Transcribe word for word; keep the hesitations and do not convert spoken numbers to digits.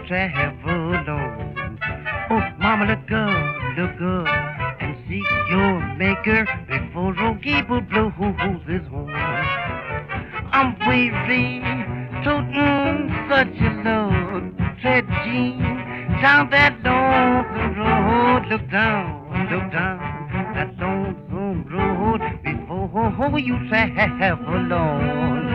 travel alone. Oh, mama, look up, look up, and seek your maker before old Gable blows his horn. I'm weary, toting such a load. Tread, Jean, down that lonesome road. Look down, look down that lonesome road before you travel alone.